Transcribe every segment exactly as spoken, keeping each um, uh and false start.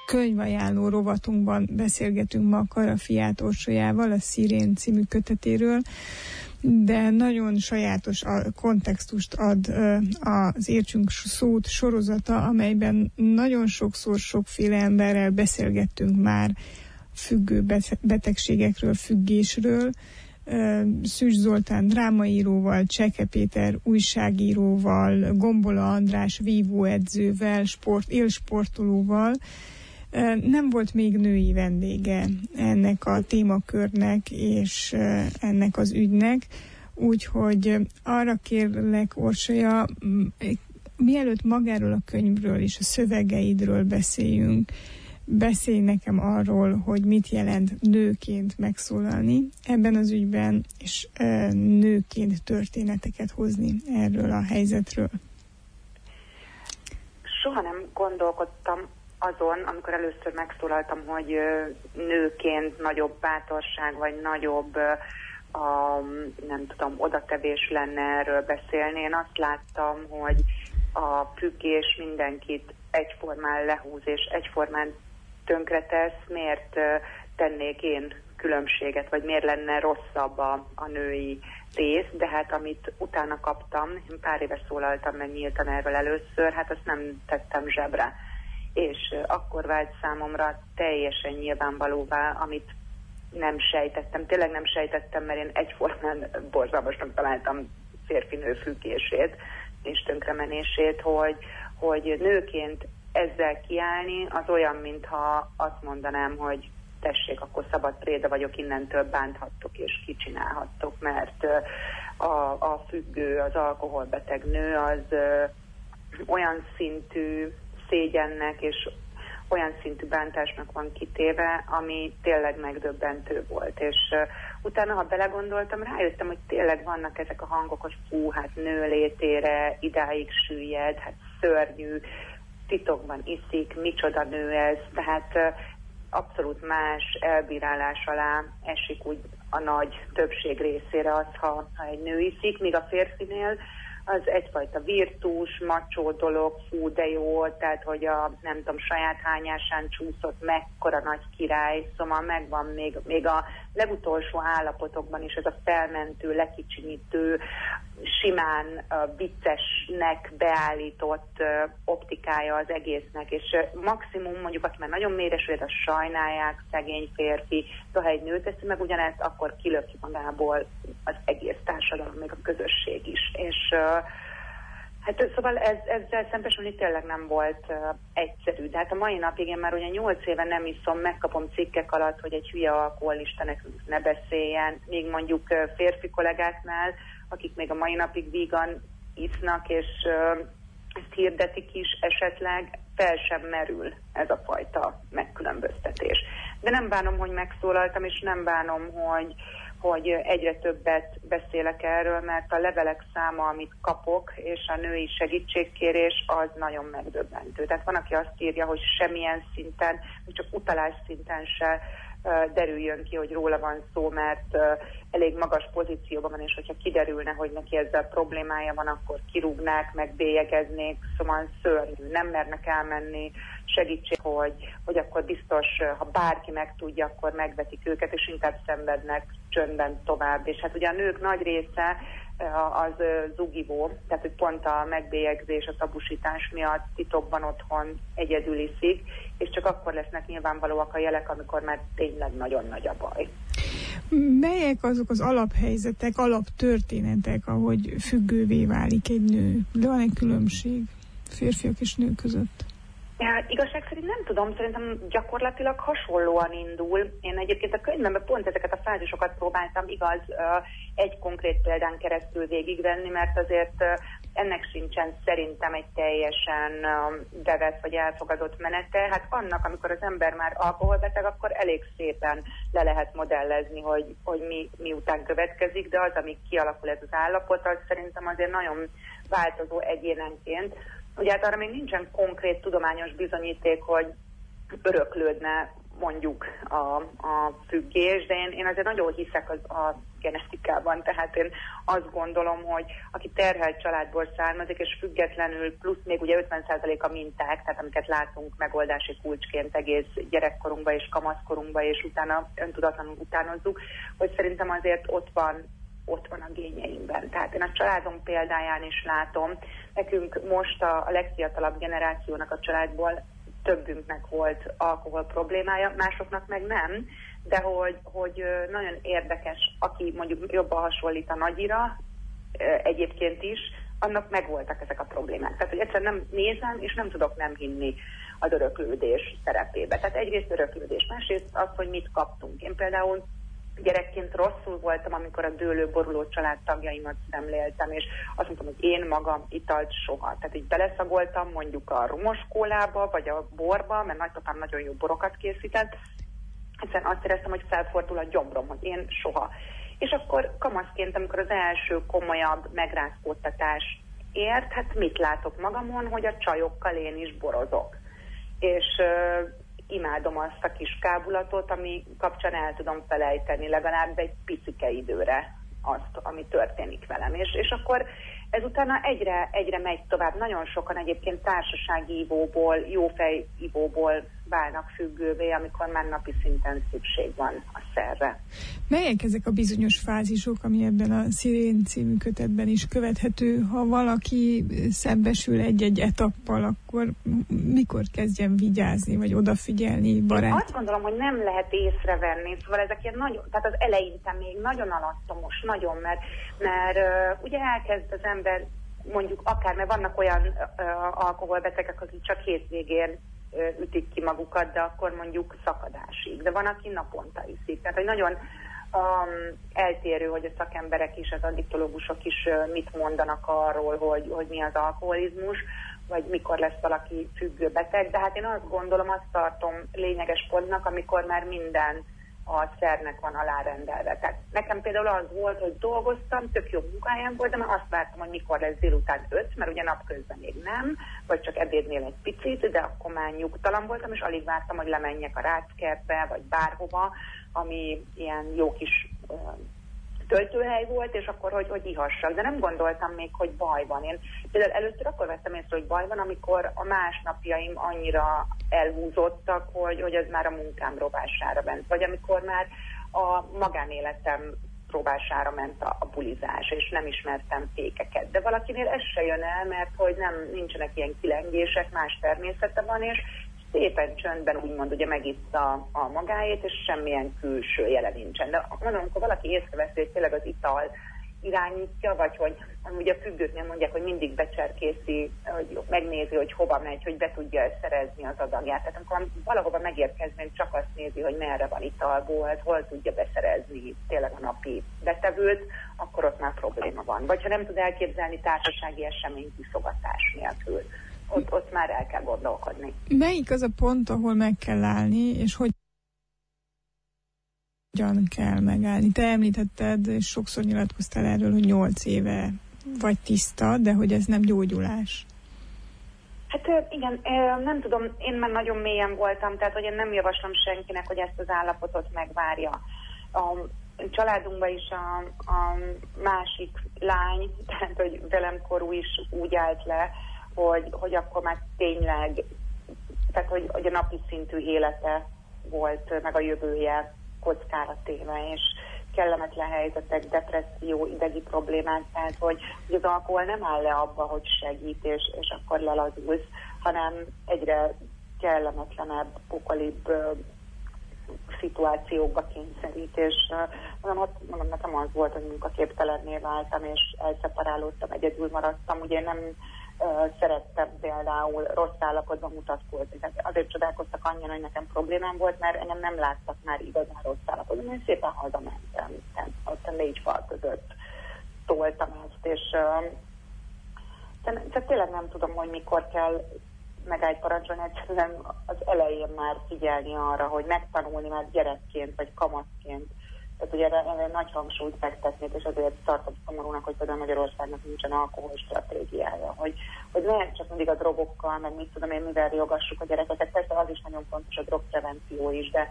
könyvajánló rovatunkban beszélgetünk ma Karafiát Orsolyával, a Szirén című kötetéről, de nagyon sajátos a kontextust ad az Értsünk szót sorozata, amelyben nagyon sokszor sokféle emberrel beszélgettünk már függő betegségekről, függésről. Szűcs Zoltán drámaíróval, Cseke Péter újságíróval, Gombola András vívóedzővel, sport, élsportolóval. Nem volt még női vendége ennek a témakörnek és ennek az ügynek, úgyhogy arra kérlek, Orsolya, mielőtt magáról a könyvről és a szövegeidről beszéljünk, beszélj nekem arról, hogy mit jelent nőként megszólalni ebben az ügyben, és nőként történeteket hozni erről a helyzetről. Soha nem gondolkodtam azon, amikor először megszólaltam, hogy nőként nagyobb bátorság, vagy nagyobb a, nem tudom, odatevés lenne erről beszélni. Én azt láttam, hogy a függés mindenkit egyformán lehúz, és egyformán tönkretesz. Miért tennék én különbséget, vagy miért lenne rosszabb a, a női rész, de hát amit utána kaptam, én pár éve szólaltam meg nyíltan erről először, hát azt nem tettem zsebre. És akkor vált számomra teljesen nyilvánvalóvá, amit nem sejtettem, tényleg nem sejtettem, mert én egyformán borzalmasnak találtam férfi-nő függését és tönkremenését, hogy, hogy nőként ezzel kiállni, az olyan, mintha azt mondanám, hogy tessék, akkor szabad préda vagyok, innentől bánthattok és kicsinálhattok, mert a, a függő, az alkoholbeteg nő az ö, olyan szintű szégyennek és olyan szintű bántásnak van kitéve, ami tényleg megdöbbentő volt. És uh, utána, ha belegondoltam, rájöttem, hogy tényleg vannak ezek a hangok, hogy fú, hát nő létére idáig süllyed, hát szörnyű, titokban iszik, micsoda nő ez, tehát uh, abszolút más elbírálás alá esik úgy a nagy többség részére az, ha, ha egy nő iszik, míg a férfinél az egyfajta virtus, macsó dolog, fú, de jó, tehát hogy a, nem tudom, saját hányásán csúszott, mekkora nagy király, szóval megvan még, még a legutolsó állapotokban is ez a felmentő, lekicsinyítő, simán uh, viccesnek beállított uh, optikája az egésznek, és uh, maximum mondjuk, aki már nagyon méresül, a sajnálják, szegény férfi, de ha egy nő teszi meg ugyanezt, akkor kilöki magából az egész társadalom, még a közösség is, és uh, hát szóval ez, ezzel szembesülni tényleg nem volt uh, egyszerű, de hát a mai napig én már ugye nyolc éve nem iszom, megkapom cikkek alatt, hogy egy hülye alkoholista nekünk ne beszéljen, még mondjuk uh, férfi kollégáknál, akik még a mai napig vígan isznak, és uh, ezt hirdetik is, esetleg fel sem merül ez a fajta megkülönböztetés. De nem bánom, hogy megszólaltam, és nem bánom, hogy hogy egyre többet beszélek erről, mert a levelek száma, amit kapok, és a női segítségkérés az nagyon megdöbbentő. Tehát van, aki azt írja, hogy semmilyen szinten, csak utalás szinten se uh, derüljön ki, hogy róla van szó, mert uh, elég magas pozícióban van, és hogyha kiderülne, hogy neki ezzel problémája van, akkor kirúgnák, megbélyegeznék, szóval szörnyű, nem mernek elmenni, segítség, hogy, hogy akkor biztos, ha bárki megtudja, akkor megvetik őket, és inkább szenvednek csöndben tovább. És hát ugye a nők nagy része az zugivó, tehát hogy pont a megbélyegzés, a tabusítás miatt titokban otthon egyedül iszik, és csak akkor lesznek nyilvánvalóak a jelek, amikor már tényleg nagyon nagy a baj. Melyek azok az alaphelyzetek, alaptörténetek, ahogy függővé válik egy nő? De van egy különbség férfiak és nők között? Ja, igazság szerint nem tudom, szerintem gyakorlatilag hasonlóan indul. Én egyébként a könyvemben pont ezeket a fázisokat próbáltam, igaz, egy konkrét példán keresztül végigvenni, mert azért ennek sincsen szerintem egy teljesen bevett vagy elfogadott menete. Hát annak, amikor az ember már alkoholbeteg, akkor elég szépen le lehet modellezni, hogy, hogy mi, mi után következik, de az, amíg kialakul ez az állapot, az szerintem azért nagyon változó egyénenként. Ugye hát arra még nincsen konkrét tudományos bizonyíték, hogy öröklődne mondjuk a, a függés, de én, én azért nagyon hiszek az, a genetikában. Tehát én azt gondolom, hogy aki terhelt családból származik, és függetlenül plusz még ugye ötven százalék a minták, tehát amiket látunk megoldási kulcsként egész gyerekkorunkba és kamaszkorunkba, és utána öntudatlanul utánozzuk, hogy szerintem azért ott van ott van a génjeinkben. Tehát én a családom példáján is látom, nekünk most a, a legfiatalabb generációnak a családból többünknek volt alkohol problémája, másoknak meg nem, de hogy, hogy nagyon érdekes, aki mondjuk jobban hasonlít a nagyira, egyébként is, annak megvoltak ezek a problémák. Tehát, hogy egyszerűen nem nézem, és nem tudok nem hinni az öröklődés szerepébe. Tehát egyrészt öröklődés, másrészt az, hogy mit kaptunk. Én például gyerekként rosszul voltam, amikor a dőlő, boruló családtagjaimat szemléltem, és azt mondtam, hogy én magam italt soha. Tehát így beleszagoltam mondjuk a rumos kólába, vagy a borba, mert nagypapám nagyon jó borokat készített. Egyszerűen azt éreztem, hogy felfordul a gyomrom, hogy én soha. És akkor kamaszként, amikor az első komolyabb megrázkódtatás ért, hát mit látok magamon, hogy a csajokkal én is borozok. És uh, imádom azt a kis kábulatot, ami kapcsán el tudom felejteni legalább egy picike időre azt, ami történik velem. És, és akkor ezután egyre, egyre megy tovább. Nagyon sokan egyébként társasági ivóból, jófej ivóból válnak függővé, amikor már napi szinten szükség van a szerre. Melyek ezek a bizonyos fázisok, ami ebben a Szirén című kötetben is követhető? Ha valaki szembesül egy-egy etappal, akkor mikor kezdjen vigyázni, vagy odafigyelni barát? Én azt gondolom, hogy nem lehet észrevenni, szóval ezek ilyen nagyon, tehát az eleinte még nagyon alattomos, nagyon, mert, mert uh, ugye elkezd az ember, mondjuk akár, mert vannak olyan uh, alkoholbetegek, akik csak hétvégén ütik ki magukat, de akkor mondjuk szakadásig. De van, aki naponta iszik. Tehát, hogy nagyon um, eltérő, hogy a szakemberek is, az addiktológusok is uh, mit mondanak arról, hogy, hogy mi az alkoholizmus, vagy mikor lesz valaki függő beteg. De hát én azt gondolom, azt tartom lényeges pontnak, amikor már minden a szernek van alárendelve. Tehát nekem például az volt, hogy dolgoztam, tök jó munkahelyen volt, de már azt vártam, hogy mikor lesz délután öt, mert ugye napközben még nem, vagy csak ebédnél egy picit, de akkor már nyugtalan voltam, és alig vártam, hogy lemenjek a Ráckertbe, vagy bárhova, ami ilyen jó kis uh, töltőhely volt, és akkor, hogy, hogy ihassak. De nem gondoltam még, hogy baj van. Én például először akkor vettem észre, hogy baj van, amikor a másnapjaim annyira elhúzottak, hogy, hogy ez már a munkám rovására ment. Vagy amikor már a magánéletem rovására ment a, a bulizás, és nem ismertem fékeket. De valakinél ez se jön el, mert hogy nem, nincsenek ilyen kilengések, más természete van, és szépen csöndben úgymond ugye megissza a magáét, és semmilyen külső jele nincsen. De mondom, amikor valaki észreveszi, hogy tényleg az ital irányítja, vagy hogy ugye a függőknél mondják, hogy mindig becserkészi, hogy megnézi, hogy hova megy, hogy be tudja szerezni az adagját. Tehát amikor valahova megérkeznénk, csak azt nézi, hogy merre van italból, hol tudja beszerezni tényleg a napi betevőt, akkor ott már probléma van. Vagy ha nem tud elképzelni társasági eseményt kiszogatás nélkül, ott, ott már el kell gondolkodni. Melyik az a pont, ahol meg kell állni, és hogy hogyan kell megállni? Te említetted, és sokszor nyilatkoztál erről, hogy nyolc éve vagy tiszta, de hogy ez nem gyógyulás. Hát igen, nem tudom, én már nagyon mélyen voltam, tehát hogy én nem javaslom senkinek, hogy ezt az állapotot megvárja. A családunkban is a, a másik lány, tehát hogy velem korú is úgy állt le, hogy, hogy akkor már tényleg, tehát hogy, hogy a napi szintű élete volt, meg a jövője kockára téve, és kellemetlen helyzetek, depresszió, idegi problémák, tehát hogy, hogy az alkohol nem áll le abba, hogy segít, és, és akkor lelazulsz, hanem egyre kellemetlenebb, pokolibb uh, szituációkba kényszerít, és uh, mondom, mondom, nekem az volt, hogy munkaképtelenné váltam, és elszeparálódtam, egyedül maradtam, ugye nem Uh, szerettem például rossz állapotban mutatkozni. Tehát azért csodálkoztak annyian, hogy nekem problémám volt, mert engem nem láttak már igazán rossz állapotban. Én szépen hazamentem, ott a négy fal között toltam ezt, és uh, tehát tényleg nem tudom, hogy mikor kell megállt parancsolni, egyszerűen az elején már figyelni arra, hogy megtanulni már gyerekként, vagy kamaszként. Tehát ugye erre nagy hangsúlyt fektetnék, és azért tartom szomorúnak, hogy például Magyarországnak nincsen alkohol stratégiája, hogy, hogy ne csak mindig a drogokkal, meg mit tudom én, mivel jogassuk a gyerekeket. Persze az is nagyon fontos, a drogprevenció is, de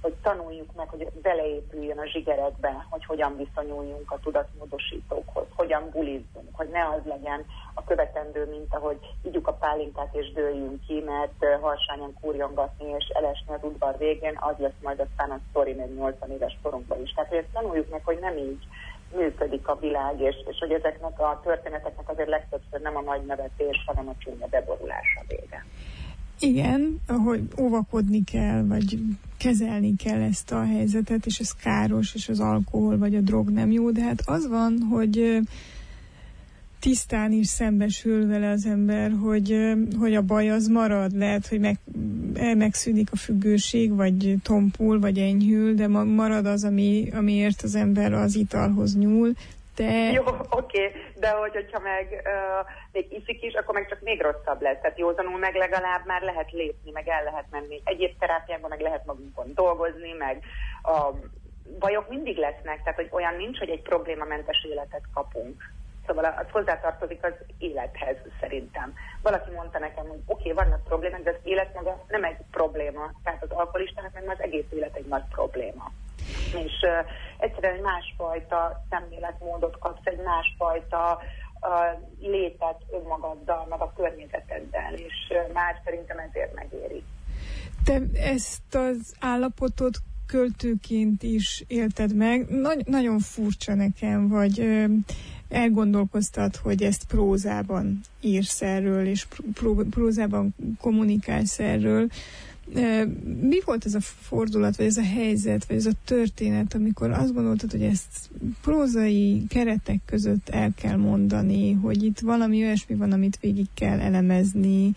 hogy tanuljuk meg, hogy beleépüljön a zsigerekbe, hogy hogyan viszonyuljunk a tudatmódosítókhoz, hogyan bulizzunk, hogy ne az legyen a követendő, mint ahogy igyuk a pálinkát és dőljünk ki, mert harsányan kurjongatni és elesni az udvar végén, az lesz majd aztán a sztori még nyolcvan éves korunkban is. Tehát, hogy ezt tanuljuk meg, hogy nem így működik a világ, és, és hogy ezeknek a történeteknek azért legtöbbször nem a nagy nevetés, hanem a csúnya beborulás a vége. Igen, hogy óvakodni kell, vagy kezelni kell ezt a helyzetet, és ez káros, és az alkohol vagy a drog nem jó, de hát az van, hogy tisztán is szembesül vele az ember, hogy, hogy a baj az marad, lehet, hogy meg, megszűnik a függőség, vagy tompul, vagy enyhül, de marad az, ami, amiért az ember az italhoz nyúl. De... Jó, oké, okay. De hogy, hogyha meg uh, még iszik is, akkor meg csak még rosszabb lesz. Tehát józanul meg legalább már lehet lépni, meg el lehet menni. Egyéb terápiákban meg lehet magunkon dolgozni, meg a bajok mindig lesznek, tehát hogy olyan nincs, hogy egy problémamentes életet kapunk. Szóval az hozzátartozik az élethez szerintem. Valaki mondta nekem, hogy oké, okay, vannak problémák, de az élet maga nem egy probléma. Tehát az alkoholistának meg az egész élet egy nagy probléma. És uh, egyszerűen egy másfajta szemléletmódot kapsz, egy másfajta uh, létet önmagaddal, meg a környezeteddel, és uh, már szerintem ezért megéri. Te ezt az állapotot költőként is élted meg. Nagy, nagyon furcsa nekem, vagy ö, elgondolkoztad, hogy ezt prózában írsz erről, és pró, prózában kommunikálsz erről. Mi volt ez a fordulat, vagy ez a helyzet, vagy ez a történet, amikor azt gondoltad, hogy ezt prózai keretek között el kell mondani, hogy itt valami olyasmi van, amit végig kell elemezni?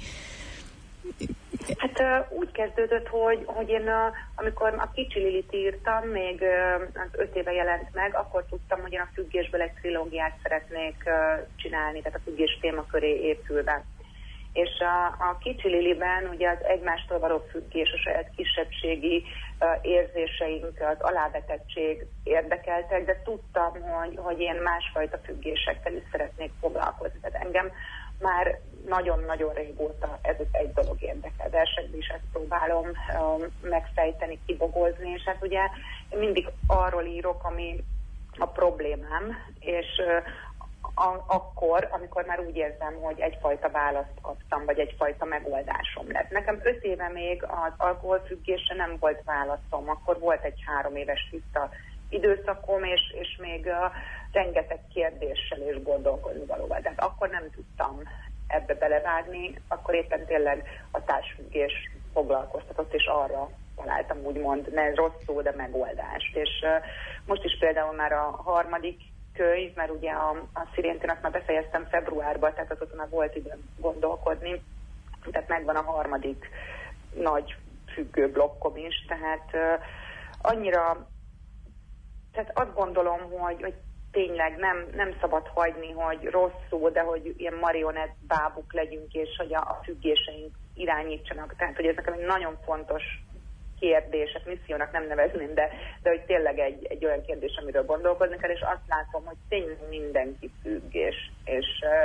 Hát uh, úgy kezdődött, hogy, hogy én uh, amikor a Kicsi Lilit írtam, még uh, az öt éve jelent meg, akkor tudtam, hogy én a függésből egy trilógiát szeretnék uh, csinálni, tehát a függés témaköré épülve. És a, a Kicsi Liliben ugye az egymástól való függés, a saját kisebbségi uh, érzéseink, az alávetettség érdekeltek, de tudtam, hogy, hogy én másfajta függésekkel is szeretnék foglalkozni. Tehát engem már nagyon-nagyon régóta ez egy dolog érdekel. Versekben is ezt próbálom um, megfejteni, kibogozni, és hát ugye mindig arról írok, ami a problémám, és uh, a, akkor, amikor már úgy érzem, hogy egyfajta választ kaptam, vagy egyfajta megoldásom lett. Nekem öt éve még az alkoholfüggésre nem volt válaszom, akkor volt egy három éves tiszta időszakom, és, és még uh, rengeteg kérdéssel és gondolkodni valóval. Tehát akkor nem tudtam ebbe belevágni, akkor éppen tényleg a társfüggés foglalkoztatott, és arra találtam úgymond, ne rossz szó, de megoldást. És uh, most is például már a harmadik könyv, mert ugye a, a Sziréntinak már befejeztem februárban, tehát azóta már volt időm gondolkodni, tehát megvan a harmadik nagy függő blokkom is, tehát uh, annyira, tehát azt gondolom, hogy, hogy tényleg nem, nem szabad hagyni, hogy rossz szó, de hogy ilyen marionett bábuk legyünk, és hogy a, a függéseink irányítsanak. Tehát, hogy ez nekem egy nagyon fontos kérdés, ezt missziónak nem nevezném, de, de hogy tényleg egy, egy olyan kérdés, amiről gondolkozni kell, és azt látom, hogy tényleg mindenki függ, és, és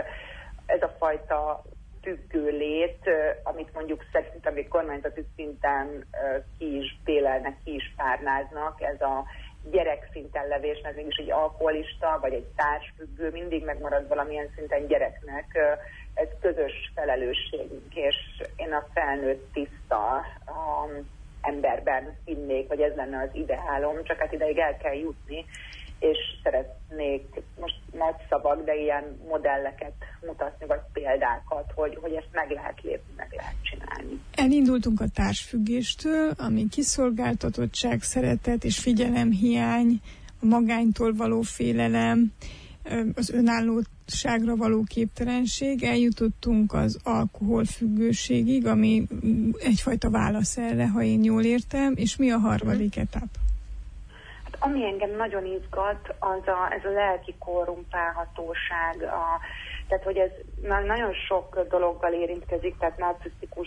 ez a fajta függő lét, amit mondjuk szerintem még kormányzati szinten ki is bélelnek, ki is párnáznak, ez a gyerekszinten levés, mert mégis egy alkoholista, vagy egy társfüggő mindig megmarad valamilyen szinten gyereknek. Ez közös felelősségünk, és én a felnőtt tiszta um, emberben hinnék, vagy ez lenne az ideálom, csak hát ideig el kell jutni, és szeretnék most nagy szavak, de ilyen modelleket mutatni, vagy példákat, hogy, hogy ezt meg lehet lépni, meg lehet csinálni. Elindultunk a társfüggéstől, ami kiszolgáltatottság, szeretet és figyelemhiány, a magánytól való félelem, az önállóságra való képtelenség, eljutottunk az alkoholfüggőségig, ami egyfajta válasz erre, ha én jól értem, és mi a harmadik etap? Hát ami engem nagyon izgat, az a, ez a lelki korrumpálhatóság, a, tehát hogy ez nagyon sok dologgal érintkezik, tehát narcisztikus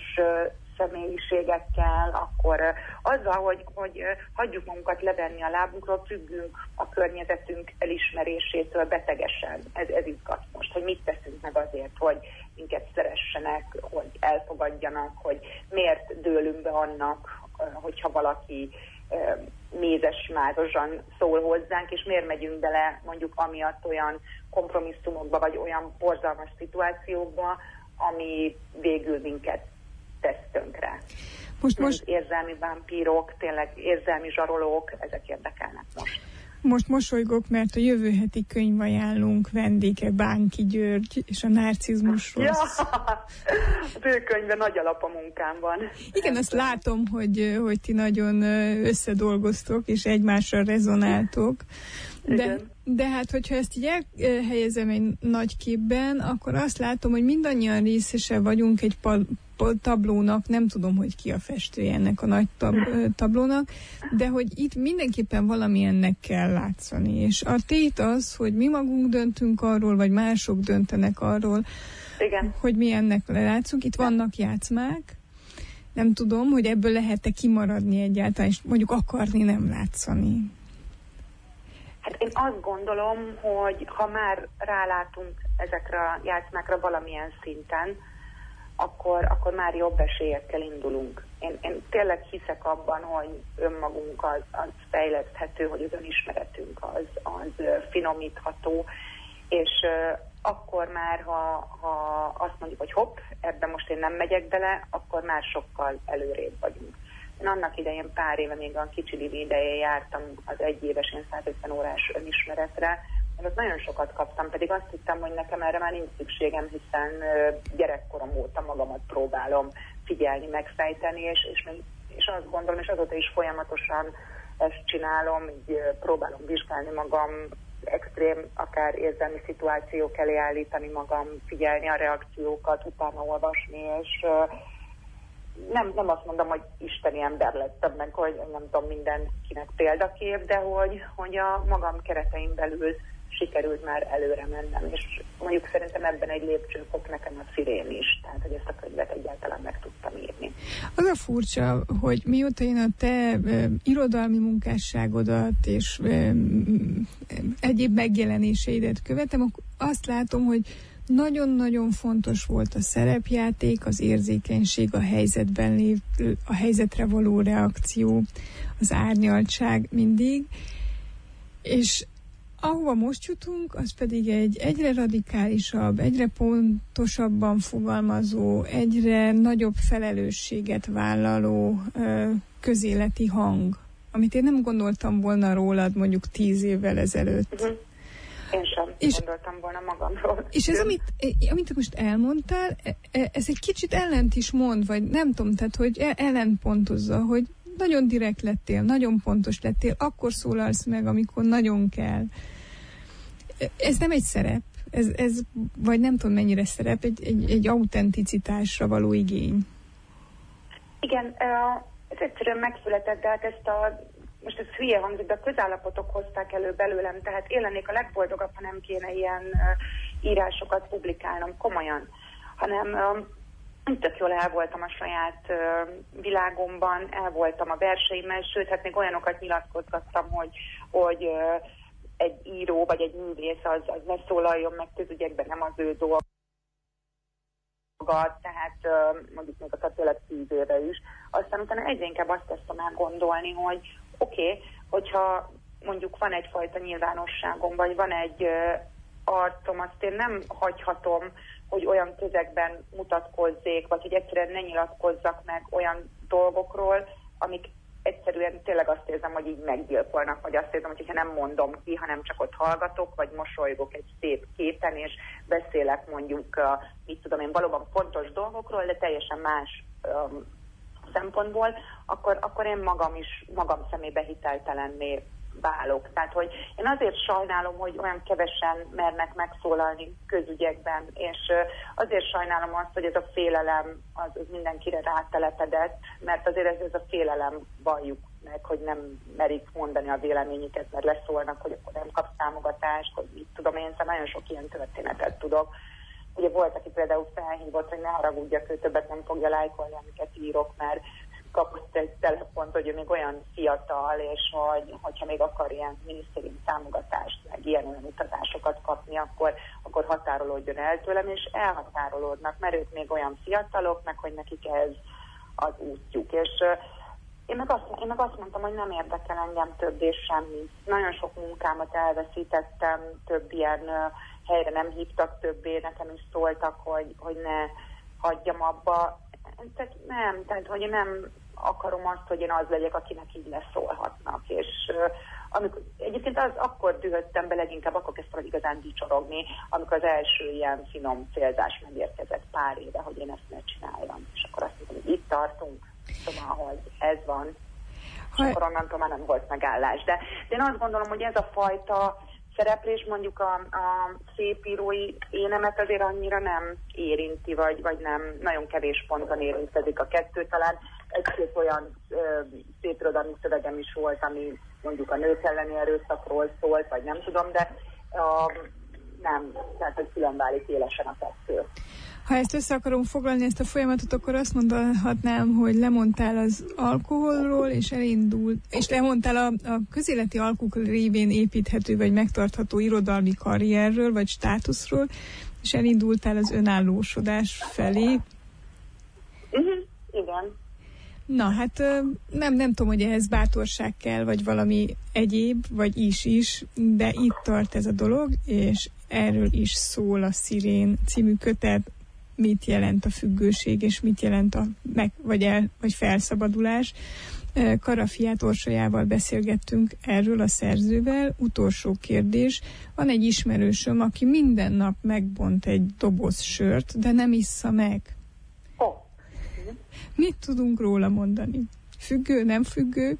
személyiségekkel, akkor azzal, hogy, hogy hagyjuk magunkat levenni a lábunkról, függünk a környezetünk elismerésétől betegesen. Ez, ez izgat most, hogy mit teszünk meg azért, hogy minket szeressenek, hogy elfogadjanak, hogy miért dőlünk be annak, hogyha valaki mézes mázsosan szól hozzánk, és miért megyünk bele mondjuk amiatt olyan kompromisszumokba, vagy olyan borzalmas szituációkba, ami végül minket tesz tönkre. Most, most... Érzelmi vámpírok, tényleg érzelmi zsarolók, ezek érdekelnek most. Most mosolygok, mert a jövő heti könyvajánlónk vendége Bánki György, és a narcizmusról. Ja, az ő könyve nagy alap a munkámban. Igen, azt látom, hogy, hogy ti nagyon összedolgoztok, és egymással rezonáltok. De, de hát, hogyha ezt így elhelyezem egy nagy képben, akkor azt látom, hogy mindannyian részese vagyunk egy pal- tablónak, nem tudom, hogy ki a festője ennek a nagy tab- tablónak, de hogy itt mindenképpen valamilyennek kell látszani. És a tét az, hogy mi magunk döntünk arról, vagy mások döntenek arról, igen, hogy mi ennek látszunk. Itt vannak játszmák, nem tudom, hogy ebből lehet-e kimaradni egyáltalán, és mondjuk akarni nem látszani. Hát én azt gondolom, hogy ha már rálátunk ezekre a játszmákra valamilyen szinten, akkor, akkor már jobb esélyekkel indulunk. Én, én tényleg hiszek abban, hogy önmagunk az, az fejleszthető, hogy az önismeretünk az, az finomítható, és uh, akkor már, ha, ha azt mondjuk, hogy hopp, ebben most én nem megyek bele, akkor már sokkal előrébb vagyunk. Én annak idején pár éve, még a kicsi Livi ideje jártam az egyéves én százötven órás önismeretre, mert ott nagyon sokat kaptam, pedig azt hittem, hogy nekem erre már nincs szükségem, hiszen gyerekkorom óta magamat próbálom figyelni, megfejteni, és, és, még, és azt gondolom, és azóta is folyamatosan ezt csinálom, így próbálom vizsgálni magam, extrém, akár érzelmi szituációk elé állítani magam, figyelni a reakciókat, utána olvasni, és nem, nem azt mondom, hogy isteni ember lettem meg, hogy nem tudom, mindenkinek példakép, de hogy, hogy a magam keretein belül sikerült már előre mennem, és mondjuk szerintem ebben egy lépcsőfok nekem a Szirén is, tehát hogy ezt a könyvet egyáltalán meg tudtam írni. Az a furcsa, hogy mióta én a te e, irodalmi munkásságodat és e, egyéb megjelenéseidet követem, akkor azt látom, hogy nagyon-nagyon fontos volt a szerepjáték, az érzékenység, a helyzetben lév, a helyzetre való reakció, az árnyaltság mindig, és ahova most jutunk, az pedig egy egyre radikálisabb, egyre pontosabban fogalmazó, egyre nagyobb felelősséget vállaló ö, közéleti hang, amit én nem gondoltam volna rólad mondjuk tíz évvel ezelőtt. Uh-huh. Én sem és, gondoltam volna magamról. És ez, amit, amit most elmondtál, ez egy kicsit ellent is mond, vagy nem tudom, tehát, hogy ellentpontozza, hogy nagyon direkt lettél, nagyon pontos lettél, akkor szólalsz meg, amikor nagyon kell. Ez nem egy szerep, ez, ez vagy nem tudom mennyire szerep, egy, egy, egy autenticitásra való igény. Igen, ez egyszerűen megszületett, de hát ezt a, most ez hülye hangzik, de a közállapotok hozták elő belőlem, tehát én lennék a legboldogabb, ha nem kéne ilyen írásokat publikálnom komolyan, hanem tök jól el voltam a saját uh, világomban, el voltam a verseimmel, sőt, hát még olyanokat nyilatkozgattam, hogy, hogy uh, egy író vagy egy művész az, az ne szólaljon meg közügyekben, nem az ő dolga, tehát uh, mondjuk még a tényleg tíz éve is. Aztán utána egyre inkább azt teszem el gondolni, hogy oké, okay, hogyha mondjuk van egyfajta nyilvánosságom, vagy van egy uh, arcom, azt én nem hagyhatom, hogy olyan közegben mutatkozzék, vagy hogy egyszerűen ne nyilatkozzak meg olyan dolgokról, amik egyszerűen tényleg azt érzem, hogy így meggyilkolnak, vagy azt érzem, hogy ha nem mondom ki, hanem csak ott hallgatok, vagy mosolygok egy szép képen, és beszélek mondjuk, mit tudom én, valóban fontos dolgokról, de teljesen más um, szempontból, akkor, akkor én magam is, magam szemébe hiteltelenné válok. Tehát, hogy én azért sajnálom, hogy olyan kevesen mernek megszólalni közügyekben, és azért sajnálom azt, hogy ez a félelem az, az mindenkire rátelepedett, mert azért ez, ez a félelem valljuk meg, hogy nem merik mondani a véleményüket, mert leszólnak, hogy akkor nem kapsz támogatást, hogy mit tudom én, szóval nagyon sok ilyen történetet tudok. Ugye volt, aki például felhívott, hogy ne haragudjak, ő többet nem fogja lájkolni, amiket írok, mert kapott egy telefont, hogy ő még olyan fiatal, és hogy, hogyha még akar ilyen minisztériumi támogatást, meg ilyen olyan utazásokat kapni, akkor, akkor határolódjon el tőlem, és elhatárolódnak, mert ők még olyan fiatalok, meg hogy nekik ez az útjuk. És Én meg, azt, én meg azt mondtam, hogy nem érdekel engem többé semmi. Nagyon sok munkámat elveszítettem, több ilyen uh, helyre nem hívtak többé, nekem is szóltak, hogy, hogy ne hagyjam abba. Tehát nem, tehát hogy én nem akarom azt, hogy én az legyek, akinek így leszólhatnak. És uh, amikor, egyébként az, akkor dühöttem be leginkább, akkor kezdtem el igazán dicsorogni, amikor az első ilyen finom célzás megérkezett pár éve, hogy én ezt ne csináljam. És akkor azt mondtam, hogy itt tartunk, szóval, hogy ez van. És ha... akkor onnantól már nem volt megállás. De, de én azt gondolom, hogy ez a fajta szereplés mondjuk a, a szépírói énemet azért annyira nem érinti, vagy, vagy nem, nagyon kevés ponton érintezik a kettő. Talán egy-két olyan ö, szépirodalmi szövegem is volt, ami mondjuk a nők elleni erőszakról szólt, vagy nem tudom, de ö, nem, tehát hogy külön válik élesen a kettő. Ha ezt össze akarom foglalni, ezt a folyamatot, akkor azt mondhatnám, hogy lemondtál az alkoholról, és elindult, és lemondtál a, a közéleti alkuk révén építhető, vagy megtartható irodalmi karrierről, vagy státuszról, és elindultál az önállósodás felé. Uh-huh. Igen. Na, hát nem, nem tudom, hogy ehhez bátorság kell, vagy valami egyéb, vagy is-is, de itt tart ez a dolog, és erről is szól a Szirén című kötet, mit jelent a függőség, és mit jelent a meg, vagy, el, vagy felszabadulás. Karafiát Orsolyával beszélgettünk erről a szerzővel. Utolsó kérdés. Van egy ismerősöm, aki minden nap megbont egy doboz sört, de nem issza meg. Oh. Mit tudunk róla mondani? Függő, nem függő?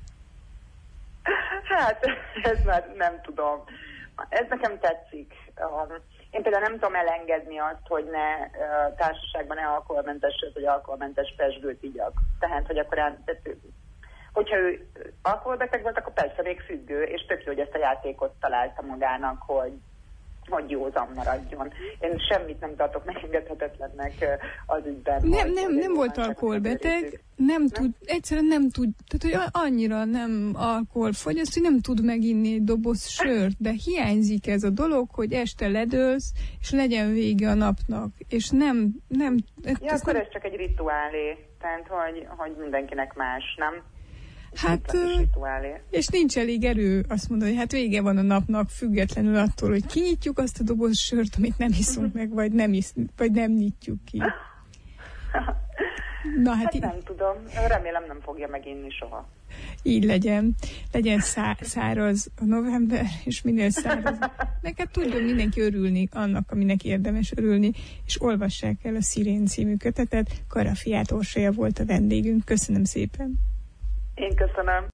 Hát, ez már nem tudom. Ez nekem tetszik. Én például nem tudom elengedni azt, hogy ne társaságban ne alkoholmentes sört, vagy alkoholmentes pezsgőt igyak. Tehát, hogy akkor el, hogyha ő alkoholbeteg volt, akkor persze még függő, és tök jó, hogy ezt a játékot találta magának, hogy, hogy józan maradjon. Én semmit nem tartok megengedhetetlennek az ügyben. Nem, nem, nem volt alkoholbeteg, nem tud, egyszerűen nem tud, tehát hogy annyira nem alkoholfogyaszt, hogy nem tud meginni egy doboz sört, de hiányzik ez a dolog, hogy este ledőlsz, és legyen vége a napnak, és nem, nem... Ja, akkor nem... ez csak egy rituálé, tehát hogy, hogy mindenkinek más, nem? Hát, és nincs elég erő azt mondani, hogy hát vége van a napnak, függetlenül attól, hogy kinyitjuk azt a doboz sört, amit nem iszunk meg, vagy nem, isz, vagy nem nyitjuk ki. Na, hát, hát í- nem tudom, remélem nem fogja meginni soha. Így legyen. Legyen szá- száraz a november, és minél száraz. Neked tudjon mindenki örülni annak, aminek érdemes örülni, és olvassák el a Szirén című kötetet. Karafiát Orsolya volt a vendégünk. Köszönöm szépen. Én köszönöm.